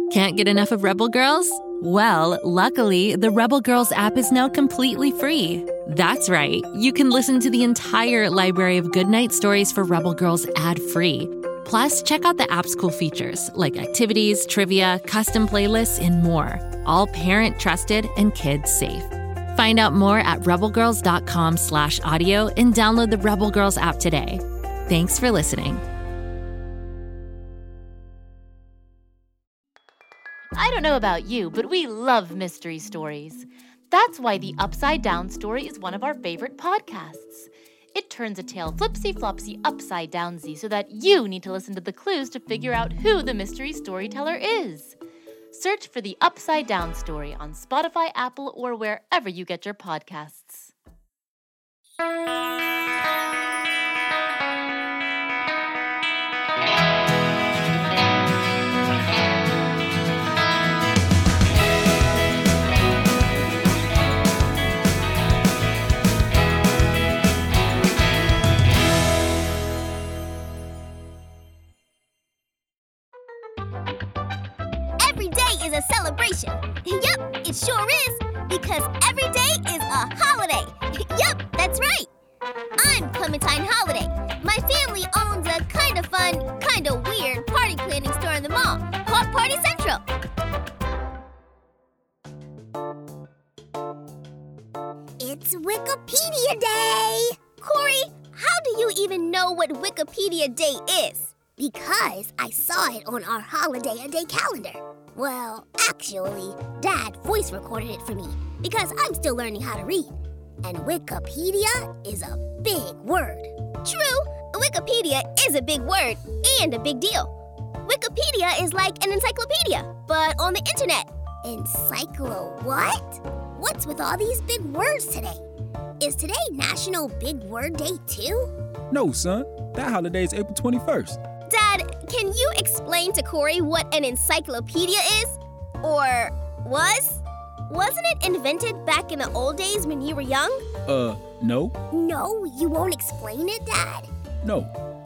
Can't get enough of Rebel Girls? Well, luckily, the Rebel Girls app is now completely free. That's right. You can listen to the entire library of goodnight stories for Rebel Girls ad-free. Plus, check out the app's cool features like activities, trivia, custom playlists, and more. All parent-trusted and kids-safe. Find out more at rebelgirls.com/audio and download the Rebel Girls app today. Thanks for listening. I don't know about you, but we love mystery stories. That's why The Upside Down Story is one of our favorite podcasts. It turns a tale flipsy-flopsy upside-downsy so that you need to listen to the clues to figure out who the mystery storyteller is. Search for The Upside Down Story on Spotify, Apple, or wherever you get your podcasts. Every day is a celebration. Yup, it sure is, because every day is a holiday. Yup, that's right. I'm Clementine Holiday. My family owns a kind of fun, kind of weird party planning store in the mall called Party Central. It's Wikipedia Day! Corey, how do you even know what Wikipedia Day is? Because I saw it on our Holiday a Day calendar. Well, actually, Dad voice recorded it for me because I'm still learning how to read. And Wikipedia is a big word. True, Wikipedia is a big word and a big deal. Wikipedia is like an encyclopedia, but on the internet. Encyclo what? What's with all these big words today? Is today National Big Word Day too? No, son. That holiday is April 21st. Dad, can you explain to Corey what an encyclopedia is? Or was? Wasn't it invented back in the old days when you were young? No. No, you won't explain it, Dad? No.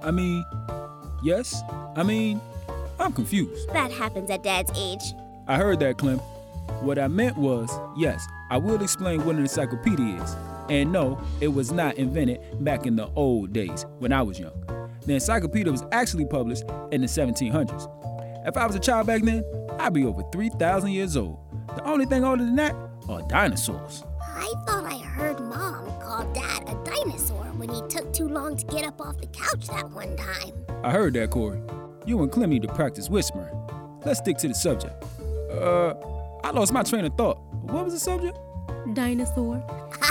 Yes. I'm confused. That happens at Dad's age. I heard that, Clem. What I meant was, yes, I will explain what an encyclopedia is. And no, it was not invented back in the old days when I was young. The encyclopedia was actually published in the 1700s. If I was a child back then, I'd be over 3,000 years old. The only thing older than that are dinosaurs. I thought I heard Mom call Dad a dinosaur when he took too long to get up off the couch that one time. I heard that, Corey. You and Clem need to practice whispering. Let's stick to the subject. I lost my train of thought. What was the subject? Dinosaur.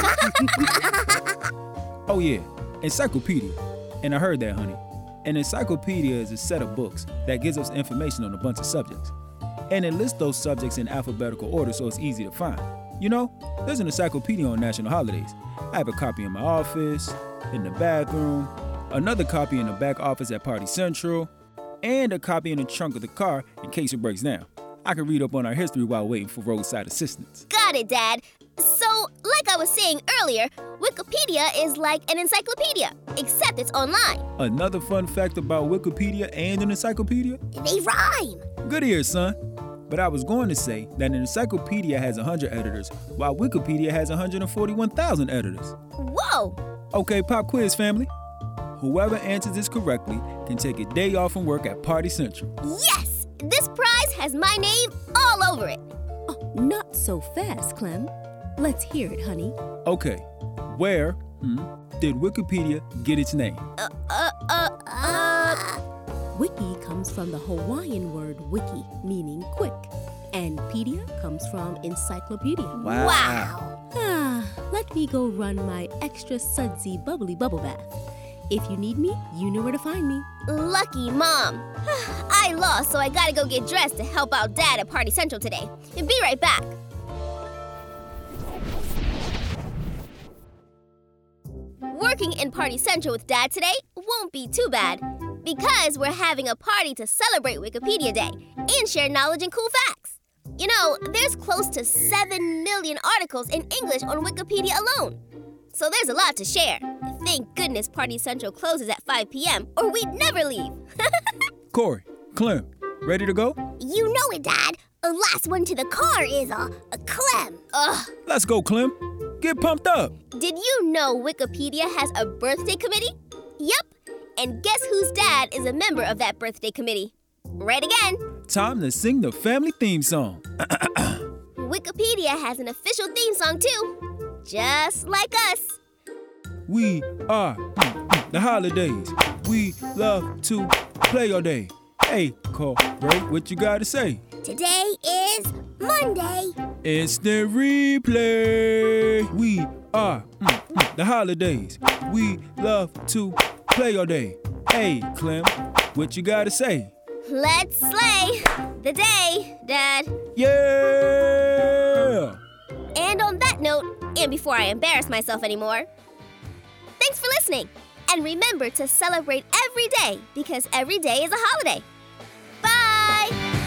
Oh yeah, encyclopedia. And I heard that, honey. An encyclopedia is a set of books that gives us information on a bunch of subjects. And it lists those subjects in alphabetical order so it's easy to find. You know, there's an encyclopedia on national holidays. I have a copy in my office, in the bathroom, another copy in the back office at Party Central, and a copy in the trunk of the car in case it breaks down. I can read up on our history while waiting for roadside assistance. Got it, Dad. So, like I was saying earlier, Wikipedia is like an encyclopedia, except it's online. Another fun fact about Wikipedia and an encyclopedia? They rhyme. Good ears, son. But I was going to say that an encyclopedia has 100 editors, while Wikipedia has 141,000 editors. Whoa! Okay, pop quiz, family. Whoever answers this correctly can take a day off from work at Party Central. Yes! This prize has my name all over it. Oh, not so fast, Clem. Let's hear it, honey. Okay, where did Wikipedia get its name? Wiki comes from the Hawaiian word wiki, meaning quick. And pedia comes from encyclopedia. Wow. Let me go run my extra sudsy bubbly bubble bath. If you need me, you know where to find me. Lucky Mom. I lost, so I gotta go get dressed to help out Dad at Party Central today. And be right back. Working in Party Central with Dad today won't be too bad, because we're having a party to celebrate Wikipedia Day and share knowledge and cool facts. You know, there's close to 7 million articles in English on Wikipedia alone. So there's a lot to share. Thank goodness Party Central closes at 5 p.m. or we'd never leave. Corey, Clem, ready to go? You know it, Dad. The last one to the car is a Clem. Ugh. Let's go, Clem. Get pumped up. Did you know Wikipedia has a birthday committee? Yep. And guess whose dad is a member of that birthday committee? Right again. Time to sing the family theme song. Wikipedia has an official theme song, too. Just like us. We are the holidays. We love to play all day. Hey, Corey, what you gotta say? Today is Monday. Instant replay. We are the holidays. We love to play all day. Hey, Clem, what you gotta say? Let's slay the day, Dad. Yeah! And on that note, and before I embarrass myself anymore, thanks for listening. And remember to celebrate every day because every day is a holiday. Bye!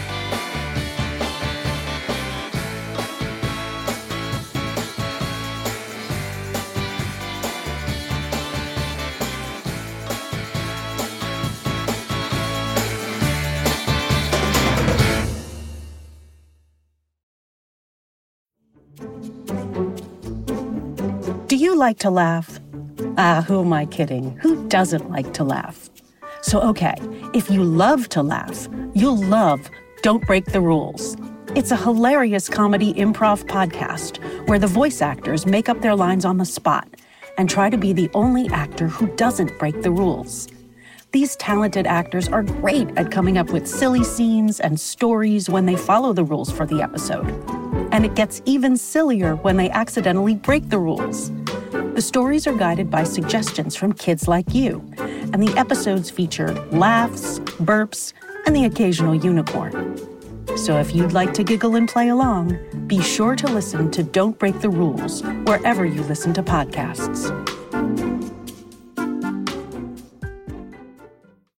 Do you like to laugh? Who am I kidding? Who doesn't like to laugh? So, okay, if you love to laugh, you'll love Don't Break the Rules. It's a hilarious comedy improv podcast where the voice actors make up their lines on the spot and try to be the only actor who doesn't break the rules. These talented actors are great at coming up with silly scenes and stories when they follow the rules for the episode. And it gets even sillier when they accidentally break the rules. The stories are guided by suggestions from kids like you, and the episodes feature laughs, burps, and the occasional unicorn. So if you'd like to giggle and play along, be sure to listen to Don't Break the Rules wherever you listen to podcasts.